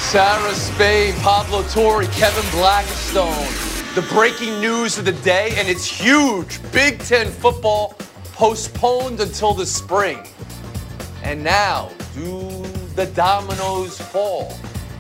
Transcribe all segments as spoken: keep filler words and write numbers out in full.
Sarah Spain, Pablo Torre, Kevin Blackistone. The breaking news of the day, and it's huge. Big Ten football postponed until the spring. And now, do the dominoes fall?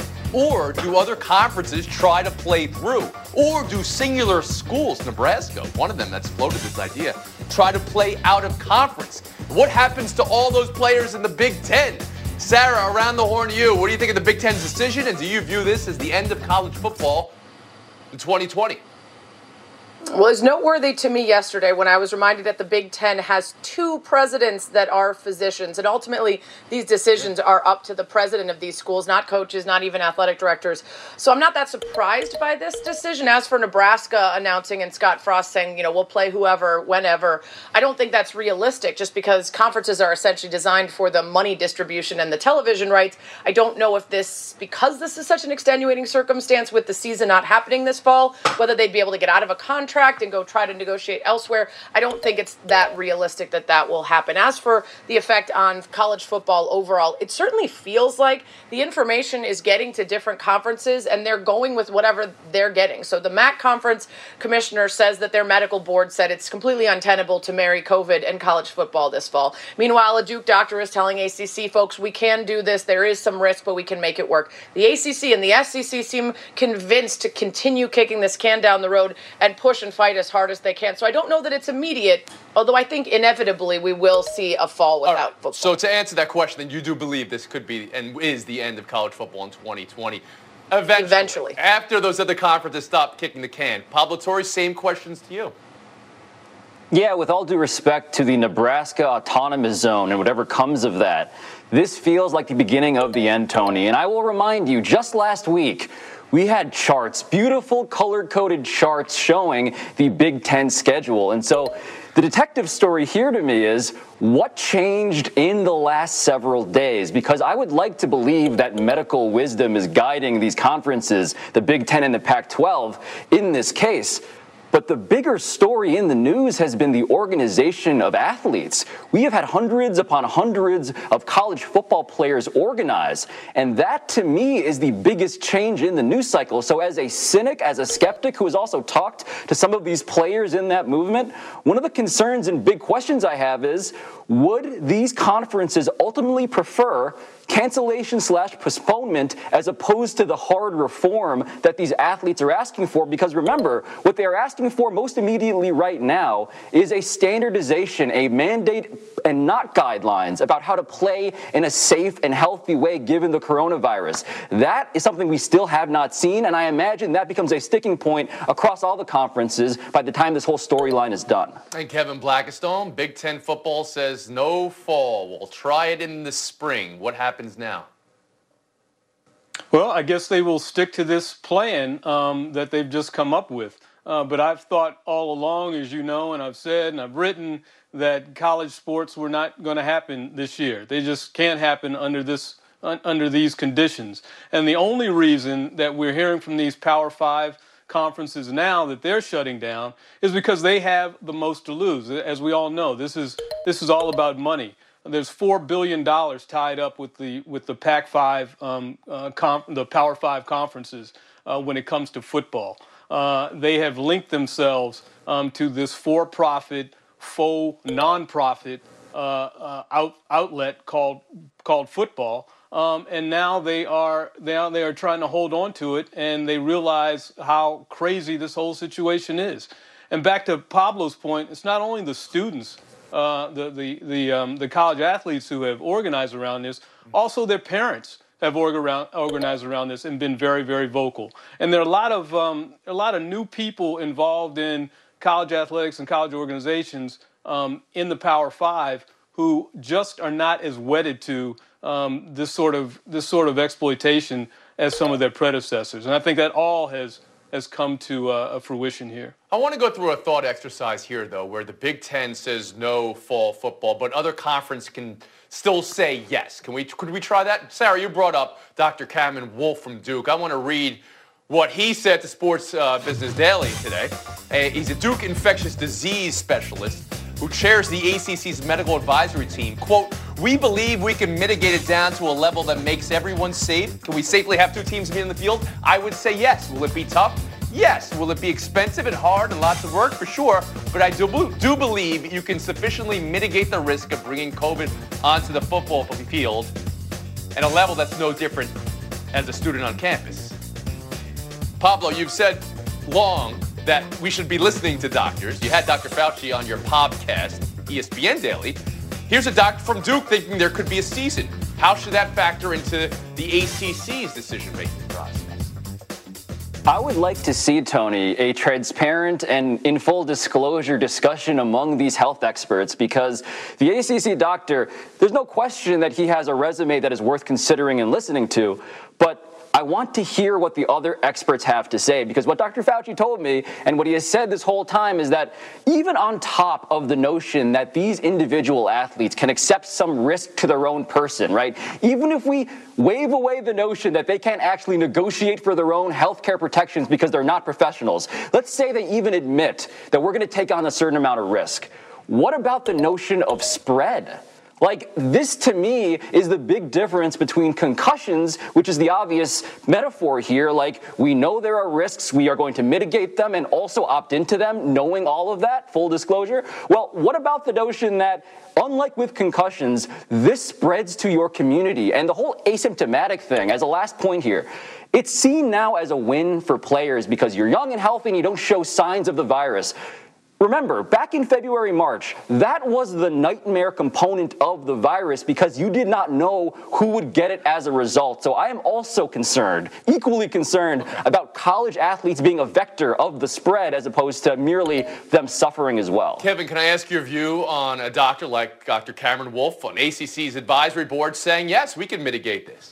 Or do other conferences try to play through? Or do singular schools, Nebraska, one of them that's floated this idea, try to play out of conference? What happens to all those players in the Big Ten? Sarah, around the horn to you. What do you think of the Big Ten's decision, and do you view this as the end of college football in twenty twenty? Well, it's noteworthy to me yesterday when I was reminded that the Big Ten has two presidents that are physicians. And ultimately, these decisions are up to the president of these schools, not coaches, not even athletic directors. So I'm not that surprised by this decision. As for Nebraska announcing and Scott Frost saying, you know, we'll play whoever, whenever, I don't think that's realistic just because conferences are essentially designed for the money distribution and the television rights. I don't know if this, because this is such an extenuating circumstance with the season not happening this fall, whether they'd be able to get out of a contract and go try to negotiate elsewhere. I don't think it's that realistic that that will happen. As for the effect on college football overall, it certainly feels like the information is getting to different conferences and they're going with whatever they're getting. So the M A C conference commissioner says that their medical board said it's completely untenable to marry COVID and college football this fall. Meanwhile, a Duke doctor is telling A C C folks, we can do this. There is some risk, but we can make it work. The A C C and the S E C seem convinced to continue kicking this can down the road and push and fight as hard as they can. So I don't know that it's immediate, although I think inevitably we will see a fall without right. football. So to answer that question, then you do believe this could be and is the end of college football in twenty twenty. Eventually. Eventually. After those other conferences stop kicking the can. Pablo Torre, same questions to you. Yeah, with all due respect to the Nebraska Autonomous Zone and whatever comes of that, this feels like the beginning of the end, Tony. And I will remind you, just last week, we had charts, beautiful color-coded charts showing the Big Ten schedule. And so the detective story here to me is what changed in the last several days? Because I would like to believe that medical wisdom is guiding these conferences, the Big Ten and the Pac twelve, in this case. But the bigger story in the news has been the organization of athletes. We have had hundreds upon hundreds of college football players organize. And that, to me, is the biggest change in the news cycle. So as a cynic, as a skeptic who has also talked to some of these players in that movement, one of the concerns and big questions I have is, would these conferences ultimately prefer cancellation slash postponement as opposed to the hard reform that these athletes are asking for? Because remember, what they are asking for most immediately right now is a standardization, a mandate and not guidelines about how to play in a safe and healthy way given the coronavirus. That is something we still have not seen, and I imagine that becomes a sticking point across all the conferences by the time this whole storyline is done. And Kevin Blackistone, Big Ten football says no fall. We'll try it in the spring. What happens now? Well, I guess they will stick to this plan um, that they've just come up with. Uh, but I've thought all along, as you know, and I've said and I've written, that college sports were not going to happen this year. They just can't happen under this un, under these conditions. And the only reason that we're hearing from these Power Five conferences now that they're shutting down is because they have the most to lose. As we all know, this is this is all about money. There's four billion dollars tied up with the with the Pac five, um, uh, conf- the Power Five conferences uh, when it comes to football. Uh, they have linked themselves um, to this for-profit, faux non-profit uh, uh, out, outlet called called football, um, and now they are they are they are trying to hold on to it, and they realize how crazy this whole situation is. And back to Pablo's point, it's not only the students. Uh, the the the, um, the college athletes who have organized around this, also their parents have orga- organized around this and been very, very vocal. And there are a lot of um, a lot of new people involved in college athletics and college organizations um, in the Power Five who just are not as wedded to um, this sort of this sort of exploitation as some of their predecessors. And I think that all has. has come to uh, a fruition here. I want to go through a thought exercise here, though, where the Big Ten says no fall football, but other conferences can still say yes. Can we? Could we try that? Sarah, you brought up Doctor Cameron Wolfe from Duke. I want to read what he said to Sports uh, Business Daily today. Uh, he's a Duke infectious disease specialist who chairs the A C C's medical advisory team. Quote, We believe we can mitigate it down to a level that makes everyone safe. Can we safely have two teams be in the field? I would say yes. Will it be tough? Yes. Will it be expensive and hard and lots of work? For sure. But I do, do believe you can sufficiently mitigate the risk of bringing COVID onto the football field at a level that's no different as a student on campus. Pablo, you've said long that we should be listening to doctors. You had Doctor Fauci on your podcast, E S P N Daily. Here's a doctor from Duke thinking there could be a season. How should that factor into the A C C's decision-making process? I would like to see, Tony, a transparent and in full disclosure discussion among these health experts, because the A C C doctor, there's no question that he has a resume that is worth considering and listening to, but I want to hear what the other experts have to say, because what Doctor Fauci told me and what he has said this whole time is that even on top of the notion that these individual athletes can accept some risk to their own person, right? Even if we wave away the notion that they can't actually negotiate for their own health care protections because they're not professionals, let's say they even admit that we're going to take on a certain amount of risk. What about the notion of spread? Like, this to me is the big difference between concussions, which is the obvious metaphor here. Like, we know there are risks, we are going to mitigate them and also opt into them, knowing all of that, full disclosure. Well, what about the notion that, unlike with concussions, this spreads to your community? And the whole asymptomatic thing, as a last point here, it's seen now as a win for players because you're young and healthy and you don't show signs of the virus. Remember, back in February, March, that was the nightmare component of the virus because you did not know who would get it as a result. So I am also concerned, equally concerned, about college athletes being a vector of the spread as opposed to merely them suffering as well. Kevin, can I ask your view on a doctor like Doctor Cameron Wolfe on A C C's advisory board saying, yes, we can mitigate this?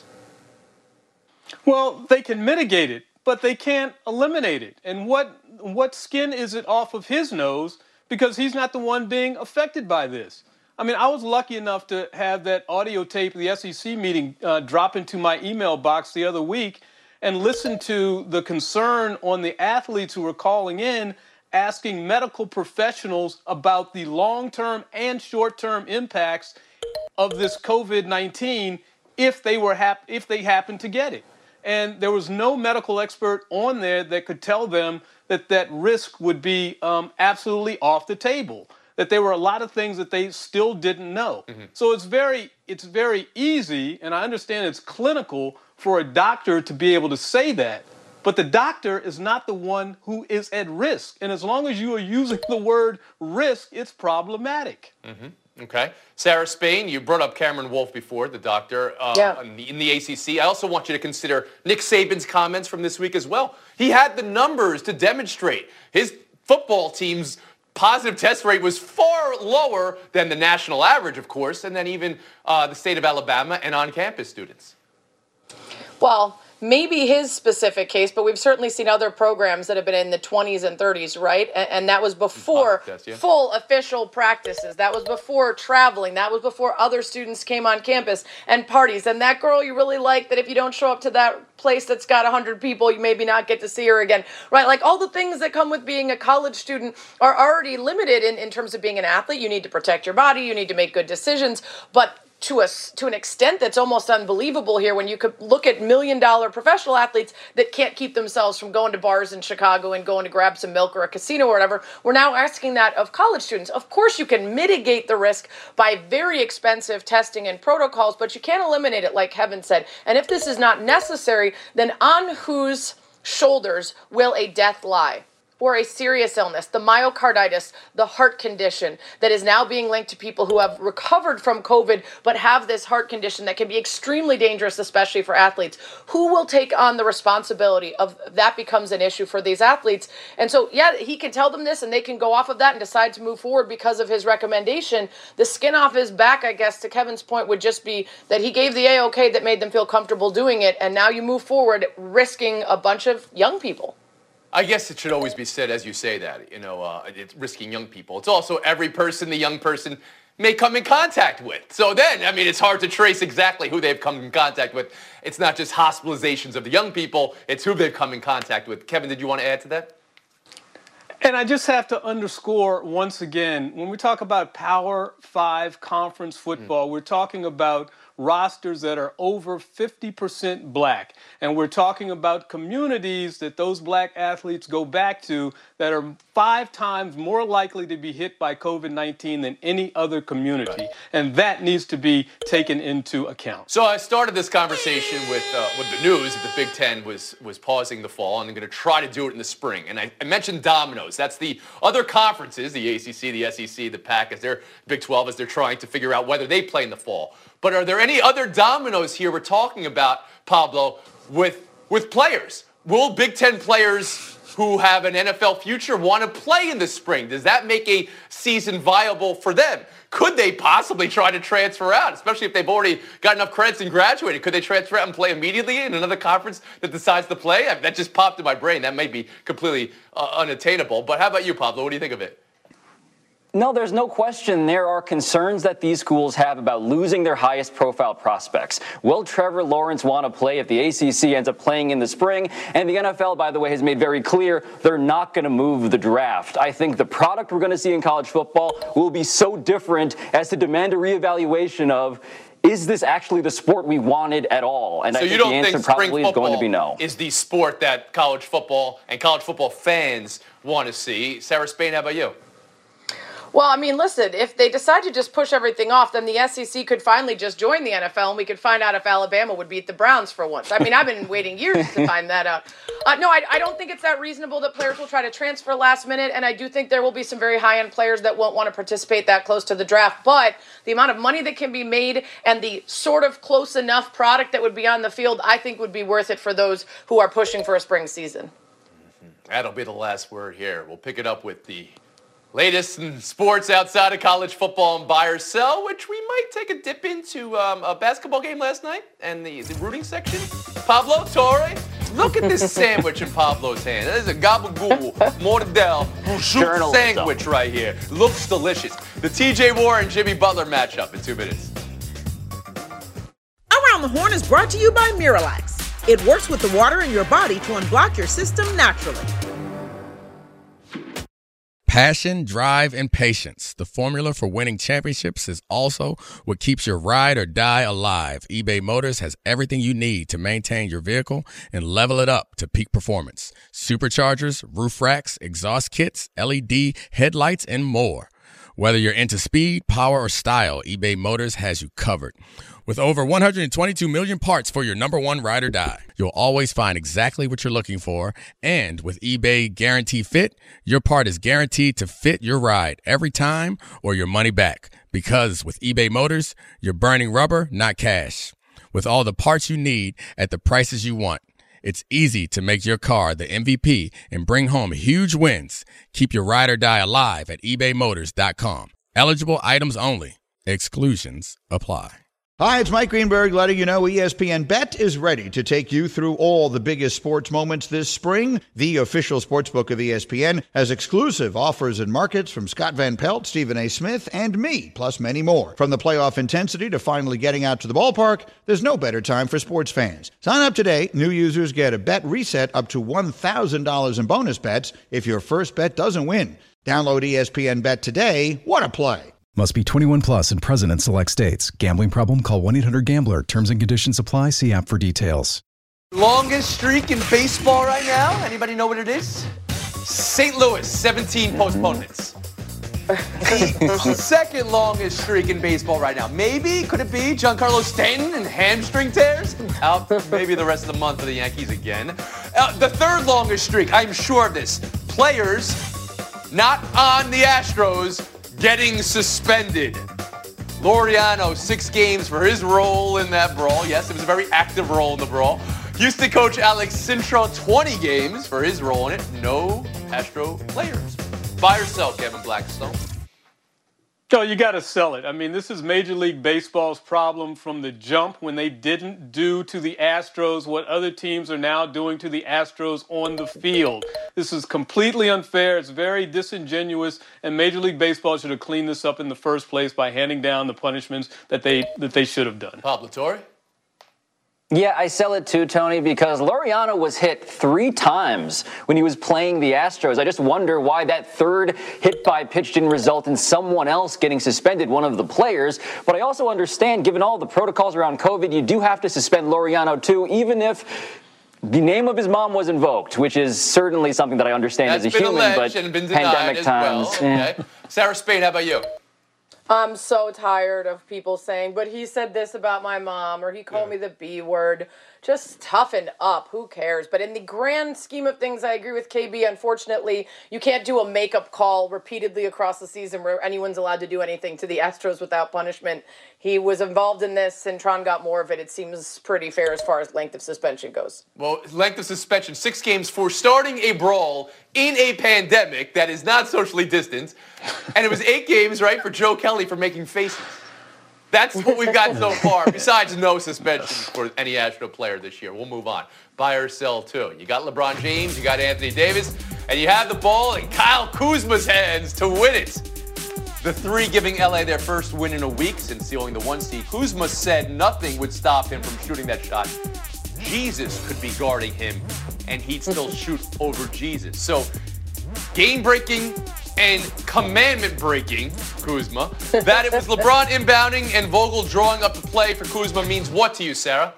Well, they can mitigate it, but they can't eliminate it. And what what skin is it off of his nose? Because he's not the one being affected by this. I mean, I was lucky enough to have that audio tape of the S E C meeting uh, drop into my email box the other week and listen to the concern on the athletes who were calling in asking medical professionals about the long-term and short-term impacts of this COVID nineteen if they were hap- if they happened to get it. And there was no medical expert on there that could tell them that that risk would be um, absolutely off the table, that there were a lot of things that they still didn't know. Mm-hmm. So it's very, it's very easy, and I understand it's clinical for a doctor to be able to say that, but the doctor is not the one who is at risk. And as long as you are using the word risk, it's problematic. Mm-hmm. Okay. Sarah Spain, you brought up Cameron Wolfe before, the doctor uh, yeah. in, the, in the A C C. I also want you to consider Nick Saban's comments from this week as well. He had the numbers to demonstrate his football team's positive test rate was far lower than the national average, of course, and then even uh, the state of Alabama and on-campus students. Well, maybe his specific case, but we've certainly seen other programs that have been in the twenties and thirties, right? And, and that was before test, yeah. full official practices. That was before traveling. That was before other students came on campus and parties. And that girl you really like, that if you don't show up to that place that's got one hundred people, you maybe not get to see her again, right? Like all the things that come with being a college student are already limited in, in terms of being an athlete. You need to protect your body. You need to make good decisions. But to a, to an extent that's almost unbelievable here when you could look at million-dollar professional athletes that can't keep themselves from going to bars in Chicago and going to grab some milk or a casino or whatever. We're now asking that of college students. Of course, you can mitigate the risk by very expensive testing and protocols, but you can't eliminate it, like Kevin said. And if this is not necessary, then on whose shoulders will a death lie? Or a serious illness, the myocarditis, the heart condition that is now being linked to people who have recovered from COVID but have this heart condition that can be extremely dangerous, especially for athletes. Who will take on the responsibility of that becomes an issue for these athletes? And so, yeah, he can tell them this and they can go off of that and decide to move forward because of his recommendation. The skin off his back, I guess, to Kevin's point, would just be that he gave the A-OK that made them feel comfortable doing it, and now you move forward risking a bunch of young people. I guess it should always be said as you say that, you know, uh, it's risking young people. It's also every person the young person may come in contact with. So then, I mean, it's hard to trace exactly who they've come in contact with. It's not just hospitalizations of the young people, it's who they've come in contact with. Kevin, did you want to add to that? And I just have to underscore once again, when we talk about Power Five conference football, mm. we're talking about rosters that are over fifty percent black. And we're talking about communities that those black athletes go back to that are five times more likely to be hit by COVID nineteen than any other community. Right. And that needs to be taken into account. So I started this conversation with uh, with the news that the Big Ten was was pausing the fall and they're going to try to do it in the spring. And I, I mentioned dominoes. That's the other conferences, the A C C, the S E C, the Pac, as they're Big twelve, as they're trying to figure out whether they play in the fall. But are there any other dominoes here we're talking about, Pablo, with with players? Will Big Ten players who have an N F L future want to play in the spring? Does that make a season viable for them? Could they possibly try to transfer out, especially if they've already got enough credits and graduated? Could they transfer out and play immediately in another conference that decides to play? I mean, that just popped in my brain. That may be completely uh, unattainable. But how about you, Pablo? What do you think of it? No, there's no question there are concerns that these schools have about losing their highest profile prospects. Will Trevor Lawrence want to play if the A C C ends up playing in the spring? And the N F L, by the way, has made very clear they're not going to move the draft. I think the product we're going to see in college football will be so different as to demand a reevaluation of, is this actually the sport we wanted at all? And so I think the answer probably is going to be no. Is the sport that college football and college football fans want to see? Sarah Spain, how about you? Well, I mean, listen, if they decide to just push everything off, then the S E C could finally just join the N F L and we could find out if Alabama would beat the Browns for once. I mean, I've been waiting years to find that out. Uh, no, I, I don't think it's that reasonable that players will try to transfer last minute, and I do think there will be some very high-end players that won't want to participate that close to the draft. But the amount of money that can be made and the sort of close enough product that would be on the field, I think would be worth it for those who are pushing for a spring season. Mm-hmm. That'll be the last word here. We'll pick it up with the latest in sports outside of college football and buy or sell, which we might take a dip into um, a basketball game last night and the, the rooting section. Pablo Torre, look at this sandwich in Pablo's hand. That is a gabagool, Mordel, shoot sandwich right here. Looks delicious. The T J Warren, Jimmy Butler matchup in two minutes. Around the Horn is brought to you by Miralax. It works with the water in your body to unblock your system naturally. Passion, drive, and patience. The formula for winning championships is also what keeps your ride or die alive. eBay Motors has everything you need to maintain your vehicle and level it up to peak performance. Superchargers, roof racks, exhaust kits, L E D headlights, and more. Whether you're into speed, power, or style, eBay Motors has you covered. With over one hundred twenty-two million parts for your number one ride or die, you'll always find exactly what you're looking for. And with eBay Guarantee Fit, your part is guaranteed to fit your ride every time or your money back. Because with eBay Motors, you're burning rubber, not cash. With all the parts you need at the prices you want, it's easy to make your car the M V P and bring home huge wins. Keep your ride or die alive at ebay motors dot com. Eligible items only. Exclusions apply. Hi, it's Mike Greenberg letting you know E S P N Bet is ready to take you through all the biggest sports moments this spring. The official sportsbook of E S P N has exclusive offers and markets from Scott Van Pelt, Stephen A. Smith, and me, plus many more. From the playoff intensity to finally getting out to the ballpark, there's no better time for sports fans. Sign up today. New users get a bet reset up to one thousand dollars in bonus bets if your first bet doesn't win. Download E S P N Bet today. What a play. Must be twenty-one plus and present in select states. Gambling problem? Call one eight hundred gambler. Terms and conditions apply. See app for details. Longest streak in baseball right now? Anybody know what it is? Saint Louis, seventeen postponements. The second longest streak in baseball right now. Maybe, could it be Giancarlo Stanton and hamstring tears? Out maybe the rest of the month for the Yankees again. Uh, the third longest streak, I'm sure of this. Players not on the Astros getting suspended. Laureano, six games for his role in that brawl. Yes, it was a very active role in the brawl. Houston coach Alex Cintron, twenty games for his role in it. No Astro players. Buy or sell, Kevin Blackstone? Joe, you got to sell it. I mean, this is Major League Baseball's problem from the jump when they didn't do to the Astros what other teams are now doing to the Astros on the field. This is completely unfair. It's very disingenuous, and Major League Baseball should have cleaned this up in the first place by handing down the punishments that they that they should have done. Pablo Torre? Yeah, I sell it too, Tony, because Laureano was hit three times when he was playing the Astros. I just wonder why that third hit by pitch didn't result in someone else getting suspended, one of the players. But I also understand, given all the protocols around COVID, you do have to suspend Laureano too, even if the name of his mom was invoked, which is certainly something that I understand That's as a been human, alleged but and been denied pandemic as times. well. eh. Okay. Sarah Spain, how about you? I'm so tired of people saying, but he said this about my mom, or he called Yeah. me the B word. Just toughen up. Who cares? But in the grand scheme of things, I agree with K B. Unfortunately, you can't do a makeup call repeatedly across the season where anyone's allowed to do anything to the Astros without punishment. He was involved in this, and Tron got more of it. It seems pretty fair as far as length of suspension goes. Well, length of suspension, six games for starting a brawl in a pandemic that is not socially distanced. And it was eight games, right, for Joe Kelly for making faces. That's what we've got so far, besides no suspensions for any Astro player this year. We'll move on. Buy or sell, too. You got LeBron James, you got Anthony Davis, and you have the ball in Kyle Kuzma's hands to win it. The three giving L A their first win in a week since sealing the one seed. Kuzma said nothing would stop him from shooting that shot. Jesus could be guarding him, and he'd still shoot over Jesus. So, game-breaking and commandment-breaking Kuzma. That it was LeBron inbounding and Vogel drawing up the play for Kuzma means what to you, Sarah?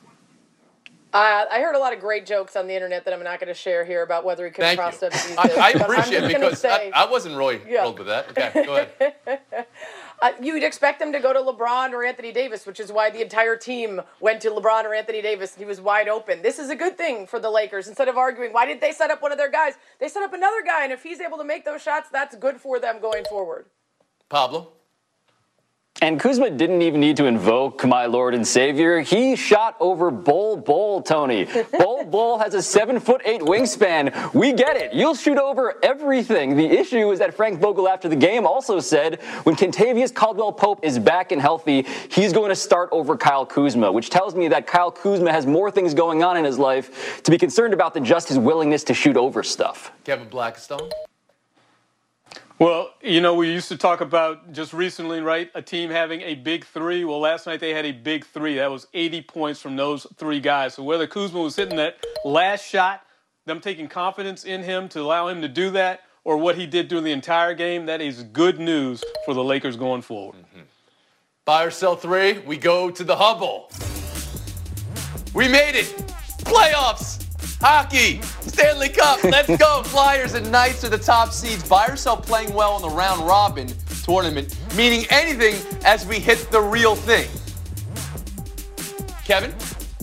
Uh, I heard a lot of great jokes on the internet that I'm not going to share here about whether he could have crossed up these I, I days, but I'm appreciate just it gonna because say, I, I wasn't really Yeah. thrilled with that. Okay, go ahead. Uh, you'd expect them to go to LeBron or Anthony Davis, which is why the entire team went to LeBron or Anthony Davis. He was wide open. This is a good thing for the Lakers. Instead of arguing, why did they set up one of their guys? They set up another guy, and if he's able to make those shots, that's good for them going forward. Pablo? And Kuzma didn't even need to invoke my Lord and Savior. He shot over Bol Bol, Tony. Bol Bol has a seven foot eight wingspan. We get it. You'll shoot over everything. The issue is that Frank Vogel after the game also said when Kentavious Caldwell-Pope is back and healthy, he's going to start over Kyle Kuzma, which tells me that Kyle Kuzma has more things going on in his life to be concerned about than just his willingness to shoot over stuff. Kevin Blackstone? Well, you know, we used to talk about just recently, right, a team having a big three. Well, last night they had a big three. That was eighty points from those three guys. So whether Kuzma was hitting that last shot, them taking confidence in him to allow him to do that, or what he did during the entire game, that is good news for the Lakers going forward. Mm-hmm. Buy or sell three, we go to the Hubble. We made it. Playoffs. Hockey, Stanley Cup, let's go. Flyers and Knights are the top seeds. Buy or sell playing well in the round robin tournament, meaning anything as we hit the real thing. Kevin?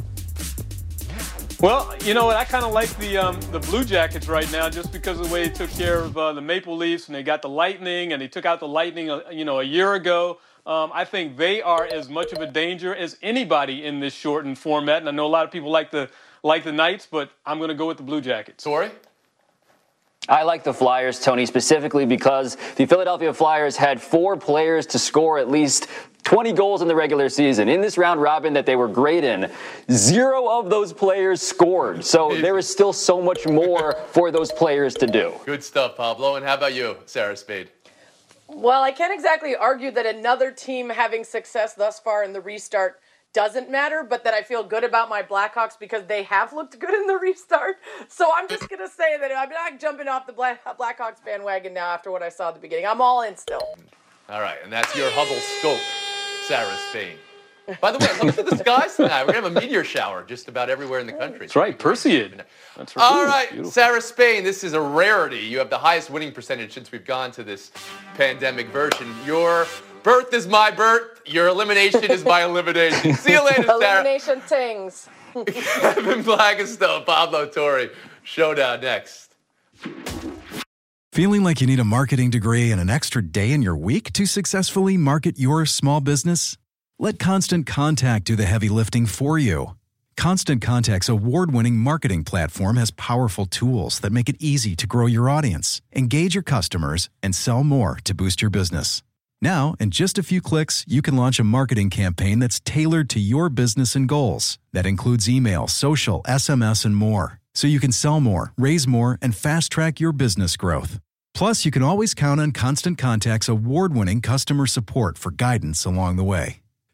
Well, you know what? I kind of like the um, the Blue Jackets right now just because of the way they took care of uh, the Maple Leafs, and they got the Lightning, and they took out the Lightning, uh, you know, a year ago. Um, I think they are as much of a danger as anybody in this shortened format, and I know a lot of people like the like the Knights, but I'm going to go with the Blue Jackets. Sorry? I like the Flyers, Tony, specifically because the Philadelphia Flyers had four players to score at least twenty goals in the regular season. In this round robin that they were great in, zero of those players scored. So there is still so much more for those players to do. Good stuff, Pablo. And how about you, Sarah Spade? Well, I can't exactly argue that another team having success thus far in the restart doesn't matter, but that I feel good about my Blackhawks because they have looked good in the restart. So I'm just going to say that I'm not jumping off the Black- Blackhawks bandwagon now after what I saw at the beginning. I'm all in still. All right, and that's your Hubble scope, Sarah Spain. By the way, look at the skies tonight. We're going to have a meteor shower just about everywhere in the country. That's right, Perseid. That's right. All right, Beautiful. Sarah Spain, this is a rarity. You have the highest winning percentage since we've gone to this pandemic version. Your birth is my birth. Your elimination is my elimination. See you later, Sarah. Elimination tings. Kevin Blackstone, Pablo Torre. Showdown next. Feeling like you need a marketing degree and an extra day in your week to successfully market your small business? Let Constant Contact do the heavy lifting for you. Constant Contact's award-winning marketing platform has powerful tools that make it easy to grow your audience, engage your customers, and sell more to boost your business. Now, in just a few clicks, you can launch a marketing campaign that's tailored to your business and goals. That includes email, social, S M S, and more. So you can sell more, raise more, and fast-track your business growth. Plus, you can always count on Constant Contact's award-winning customer support for guidance along the way.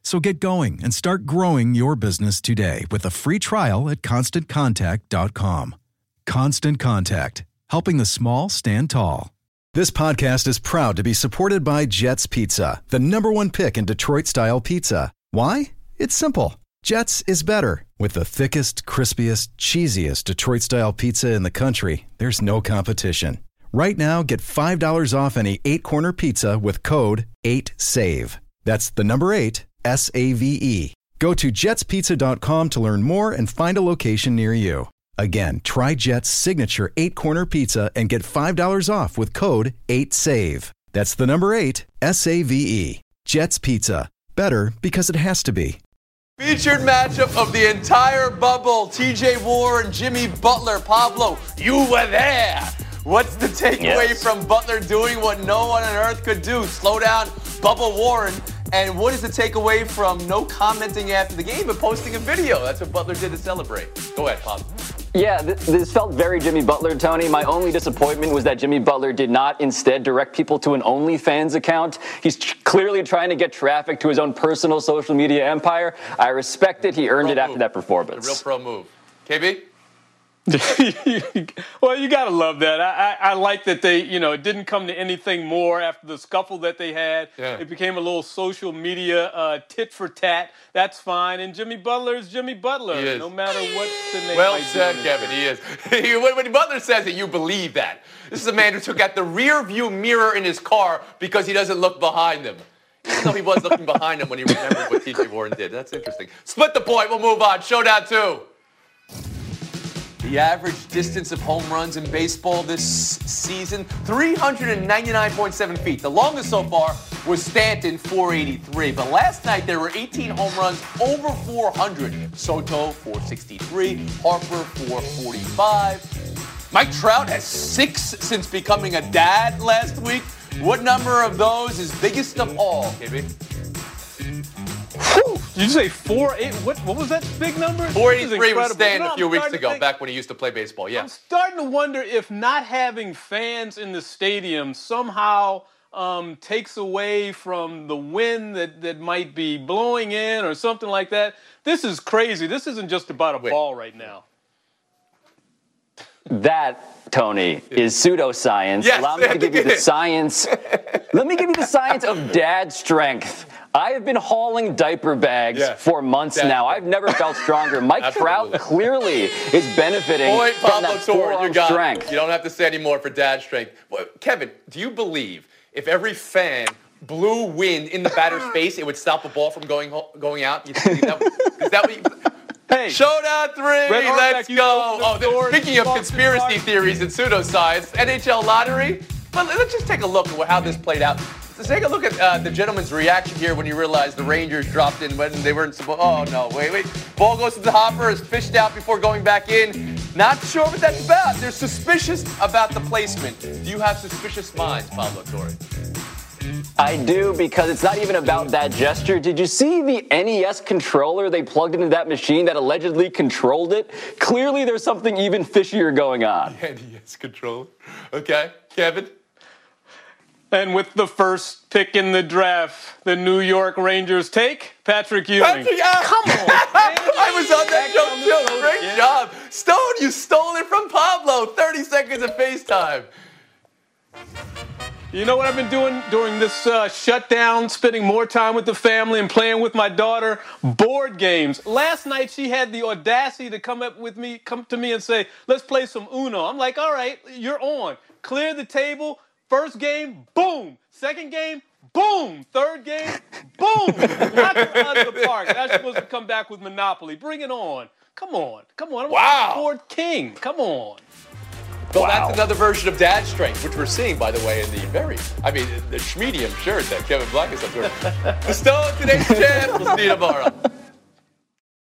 So get going and start growing your business today with a free trial at constant contact dot com. Constant Contact, helping the small stand tall. This podcast is proud to be supported by Jets Pizza, the number one pick in Detroit-style pizza. Why? It's simple. Jets is better. With the thickest, crispiest, cheesiest Detroit-style pizza in the country, there's no competition. Right now, get five dollars off any eight-corner pizza with code eight save. That's the number eight, S A V E. Go to jets pizza dot com to learn more and find a location near you. Again, try Jet's signature eight-corner pizza and get five dollars off with code eight save. That's the number eight, S A V E. Jet's Pizza. Better because it has to be. Featured matchup of the entire bubble. T J Warren, Jimmy Butler. Pablo, you were there. What's the takeaway yes. from Butler doing what no one on earth could do? Slow down Bubba Warren. And what is the takeaway from no commenting after the game but posting a video? That's what Butler did to celebrate. Go ahead, Pablo. Yeah, th- this felt very Jimmy Butler, Tony. My only disappointment was that Jimmy Butler did not instead direct people to an OnlyFans account. He's ch- clearly trying to get traffic to his own personal social media empire. I respect it. He earned Pro it after move. that performance. A real pro move. K B? Well, you got to love that. I, I, I like that they, you know, it didn't come to anything more after the scuffle that they had. Yeah. It became a little social media uh, tit for tat. That's fine. And Jimmy Butler is Jimmy Butler, He is. no matter what the name Well might said, be. Kevin. He is. when, when Butler says it, you believe that. This is a man who took out the rear view mirror in his car because he doesn't look behind him. Even though he was looking behind him when he remembered what T J Warren did. That's interesting. Split the point. We'll move on. Showdown two. The average distance of home runs in baseball this season, three hundred ninety-nine point seven feet. The longest so far was Stanton, four eighty-three. But last night, there were eighteen home runs over four hundred. Soto, four sixty-three. Harper, four forty-five. Mike Trout has six since becoming a dad last week. What number of those is biggest of all, K B? Did you say four eight? What what was that big number? four eighty-three was incredible. Stan You know, a I'm few weeks starting to ago, think- back when he used to play baseball. Yeah. I'm starting to wonder if not having fans in the stadium somehow um, takes away from the wind that, that might be blowing in or something like that. This is crazy. This isn't just about a Wait. ball right now. That, Tony, is pseudoscience. Yes, Allow me I to give think you it the is. science. Let me give you the science of dad strength. I have been hauling diaper bags Yeah. for months Dad now. strength. I've never felt stronger. Mike Trout Absolutely. clearly is benefiting Point, from Pablo that Torre, you forearm got strength. it. You don't have to say any more for dad strength. Well, Kevin, do you believe if every fan blew wind in the batter's face, it would stop the ball from going ho- going out? You think that, is that what you... Hey, Showdown three, Red let's Auerbach, you go. opened the Oh, door th- speaking of to conspiracy Boston theories and pseudoscience, N H L lottery. But let's just take a look at how this played out. Let's take a look at uh, the gentleman's reaction here when he realized the Rangers dropped in when they weren't supposed. Oh no, wait, wait. Ball goes to the hopper, is fished out before going back in. Not sure what that's about. They're suspicious about the placement. Do you have suspicious minds, Pablo Torre? I do, because it's not even about that gesture. Did you see the N E S controller they plugged into that machine that allegedly controlled it? Clearly there's something even fishier going on. N E S controller. Okay, Kevin. and with the first pick in the draft, the New York Rangers take Patrick Ewing. Patrick, ah, come on. I was on that Back on the show too. show Great again. job. Stone, you stole it from Pablo. thirty seconds of FaceTime. You know what I've been doing during this uh, shutdown? Spending more time with the family and playing with my daughter. Board games. Last night she had the audacity to come up with me, come to me and say, "Let's play some Uno." I'm like, "All right, you're on." Clear the table. First game, boom. Second game, boom. Third game, boom. Knock it out of the park. Now she's supposed to come back with Monopoly. Bring it on. Come on. Come on. I'm Wow. a board king. Come on. Well, Wow. that's another version of dad strength, which we're seeing, by the way, in the very, I mean, the medium shirt that Kevin Black is up there. The Stone, today's champ. We'll see you tomorrow.